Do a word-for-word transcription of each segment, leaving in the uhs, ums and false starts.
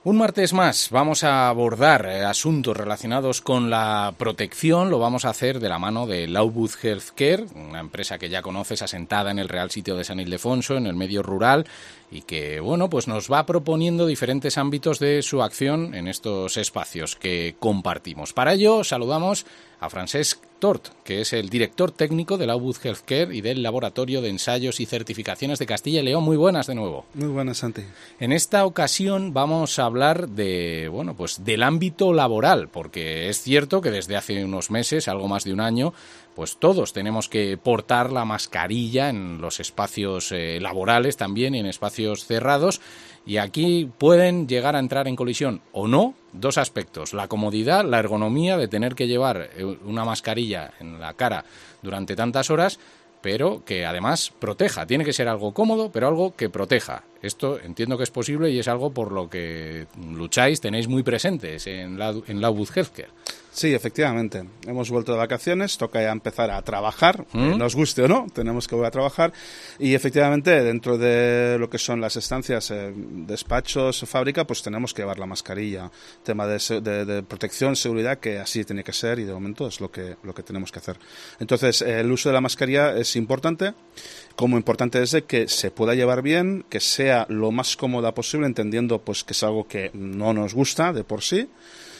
Un martes más vamos a abordar eh, asuntos relacionados con la protección. Lo vamos a hacer de la mano de Lawwood Healthcare, una empresa que ya conoces, asentada en el Real Sitio de San Ildefonso, en el medio rural, y que, bueno, pues nos va proponiendo diferentes ámbitos de su acción en estos espacios que compartimos. Para ello, saludamos a Francesc Tort, que es el director técnico de Lawwood Healthcare y del Laboratorio de Ensayos y Certificaciones de Castilla y León. Muy buenas de nuevo. Muy buenas, Santi. En esta ocasión vamos a hablar de, bueno, pues del ámbito laboral, porque es cierto que desde hace unos meses, algo más de un año, pues todos tenemos que portar la mascarilla en los espacios eh, laborales también y en espacios cerrados, y aquí pueden llegar a entrar en colisión o no dos aspectos: la comodidad, la ergonomía de tener que llevar una mascarilla en la cara durante tantas horas, pero que además proteja. Tiene que ser algo cómodo, pero algo que proteja. Esto entiendo que es posible y es algo por lo que lucháis, tenéis muy presentes en, la, en Lawwood Healthcare. Sí, efectivamente. Hemos vuelto de vacaciones, toca ya empezar a trabajar, ¿Mm? nos guste o no, tenemos que volver a trabajar. Y efectivamente, dentro de lo que son las estancias, eh, despachos, fábrica, pues tenemos que llevar la mascarilla. Tema de, de, de protección, seguridad, que así tiene que ser y de momento es lo que, lo que tenemos que hacer. Entonces, eh, el uso de la mascarilla es importante. Como importante es de que se pueda llevar bien, que sea lo más cómoda posible, entendiendo pues que es algo que no nos gusta de por sí,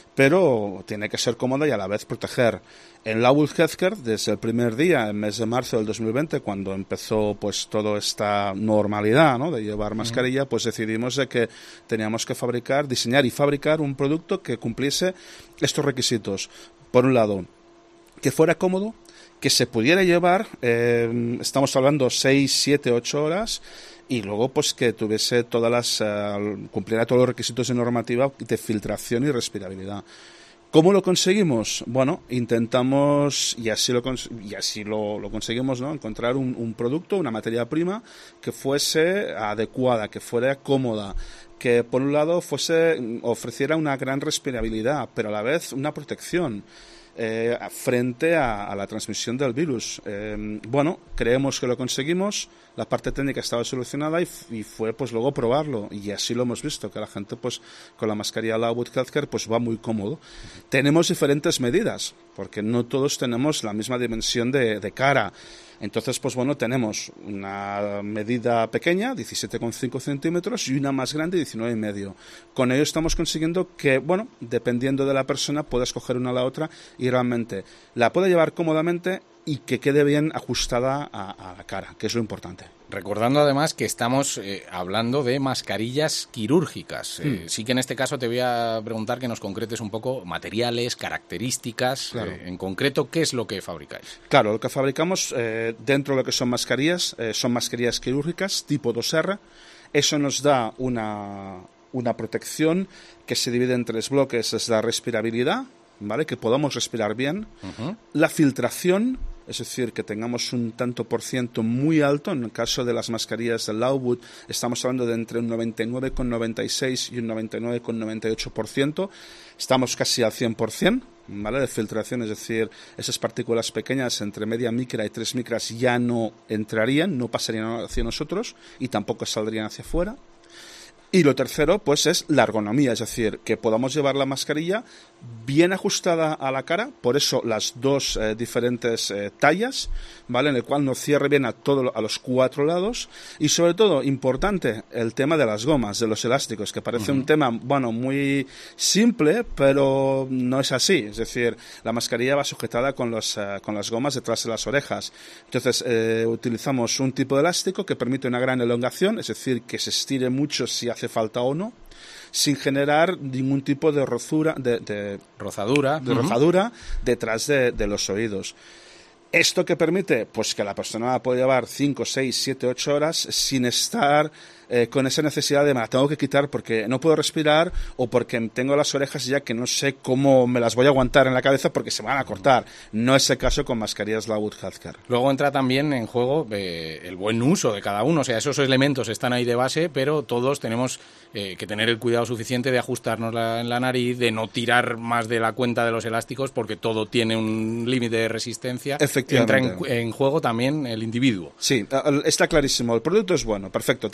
pero tiene que ser cómoda y a la vez proteger. En Lawwood Healthcare, desde el primer día, el mes de marzo del dos mil veinte, cuando empezó pues toda esta normalidad, ¿no?, de llevar mascarilla, pues decidimos de que teníamos que fabricar, diseñar y fabricar un producto que cumpliese estos requisitos. Por un lado, que fuera cómodo, que se pudiera llevar, eh, estamos hablando seis, siete, ocho horas, y luego pues que tuviese todas las, uh, cumpliera todos los requisitos de normativa de filtración y respirabilidad. ¿Cómo lo conseguimos? Bueno, intentamos, y así lo, y así lo, lo conseguimos, ¿no?, encontrar un, un producto, una materia prima que fuese adecuada, que fuera cómoda, que por un lado fuese, ofreciera una gran respirabilidad, pero a la vez una protección Eh, frente a, a la transmisión del virus. Eh, bueno, creemos que lo conseguimos, la parte técnica estaba solucionada y, y fue pues luego probarlo, y así lo hemos visto, que la gente pues con la mascarilla Lawwood Healthcare pues va muy cómodo. Tenemos diferentes medidas, porque no todos tenemos la misma dimensión de, de cara. Entonces, pues bueno, tenemos una medida pequeña, diecisiete coma cinco centímetros, y una más grande, diecinueve coma cinco. Con ello estamos consiguiendo que, bueno, dependiendo de la persona, pueda escoger una a la otra y realmente la pueda llevar cómodamente y que quede bien ajustada a, a la cara, que es lo importante. Recordando además que estamos eh, hablando de mascarillas quirúrgicas. Mm. Eh, sí que en este caso te voy a preguntar que nos concretes un poco materiales, características, claro. eh, en concreto, ¿qué es lo que fabricáis? Claro, lo que fabricamos eh, dentro de lo que son mascarillas, eh, son mascarillas quirúrgicas tipo dos erre. Eso nos da una, una protección que se divide en tres bloques. Es la respirabilidad, ¿vale?, que podamos respirar bien, uh-huh. la filtración, es decir, que tengamos un tanto por ciento muy alto. En el caso de las mascarillas de Lawwood estamos hablando de entre un noventa y nueve coma noventa y seis y un noventa y nueve coma noventa y ocho por ciento. Estamos casi al cien por ciento, ¿vale?, de filtración, es decir, esas partículas pequeñas entre media micra y tres micras ya no entrarían, no pasarían hacia nosotros y tampoco saldrían hacia afuera. Y lo tercero, pues, es la ergonomía, es decir, que podamos llevar la mascarilla bien ajustada a la cara, por eso las dos eh, diferentes eh, tallas, ¿vale?, en el cual nos cierre bien a, todo, a los cuatro lados, y sobre todo, importante, el tema de las gomas, de los elásticos, que parece uh-huh. un tema, bueno, muy simple, pero no es así, es decir, la mascarilla va sujetada con, los, uh, con las gomas detrás de las orejas. Entonces, eh, utilizamos un tipo de elástico que permite una gran elongación, es decir, que se estire mucho si hace falta o no, sin generar ningún tipo de rozura, de, de rozadura, de uh-huh. rozadura detrás de, de los oídos. ¿Esto qué permite? Pues que la persona puede llevar cinco, seis, siete, ocho horas sin estar eh, con esa necesidad de me la tengo que quitar porque no puedo respirar o porque tengo las orejas ya que no sé cómo me las voy a aguantar en la cabeza porque se van a cortar. No es el caso con mascarillas Lawwood Healthcare. Luego entra también en juego eh, el buen uso de cada uno. O sea, esos elementos están ahí de base, pero todos tenemos eh, que tener el cuidado suficiente de ajustarnos la, en la nariz, de no tirar más de la cuenta de los elásticos porque todo tiene un límite de resistencia. Entra en, en juego también el individuo. Sí, está clarísimo. El producto es bueno, perfecto. Tenemos una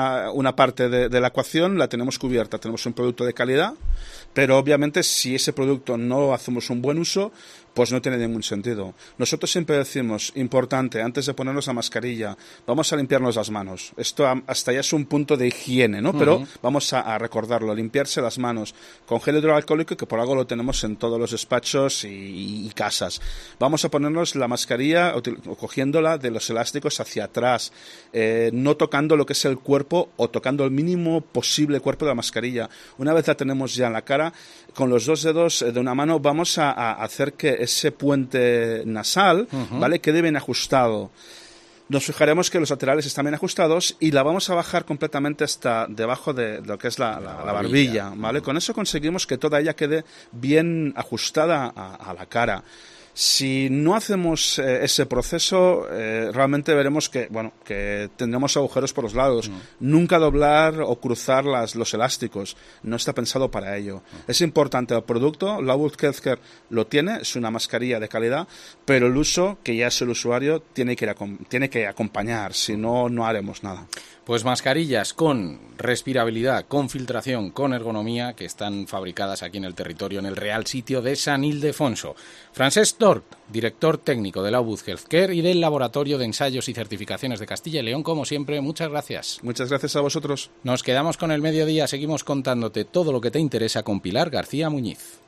una, una parte de, de la ecuación la tenemos cubierta, tenemos un producto de calidad, pero obviamente si ese producto no hacemos un buen uso, pues no tiene ningún sentido. Nosotros siempre decimos, importante, antes de ponernos la mascarilla, vamos a limpiarnos las manos. Esto hasta ya es un punto de higiene, ¿no? Uh-huh. Pero vamos a, a recordarlo, limpiarse las manos con gel hidroalcohólico, que por algo lo tenemos en todos los despachos y, y, y casas. Vamos a ponernos la mascarilla cogiéndola de los elásticos hacia atrás, eh, no tocando lo que es el cuerpo o tocando el mínimo posible cuerpo de la mascarilla. Una vez la tenemos ya en la cara, con los dos dedos de una mano vamos a, a hacer que ese puente nasal, uh-huh. ¿vale?, quede bien ajustado. Nos fijaremos que los laterales están bien ajustados y la vamos a bajar completamente hasta debajo de lo que es la, la, la barbilla, ¿vale? Uh-huh. Con eso conseguimos que toda ella quede bien ajustada a, a la cara. Si no hacemos eh, ese proceso, eh, realmente veremos que, bueno, que tendremos agujeros por los lados. Mm. Nunca doblar o cruzar las, los elásticos. No está pensado para ello. Mm. Es importante el producto. Lawwood Healthcare lo tiene. Es una mascarilla de calidad. Pero el uso, que ya es el usuario, tiene que, ir a, tiene que acompañar. Si no, no haremos nada. Pues mascarillas con respirabilidad, con filtración, con ergonomía, que están fabricadas aquí en el territorio, en el Real Sitio de San Ildefonso. Francesc Tort, director técnico de Lawwood Healthcare y del Laboratorio de Ensayos y Certificaciones de Castilla y León, como siempre, muchas gracias. Muchas gracias a vosotros. Nos quedamos con el mediodía, seguimos contándote todo lo que te interesa con Pilar García Muñiz.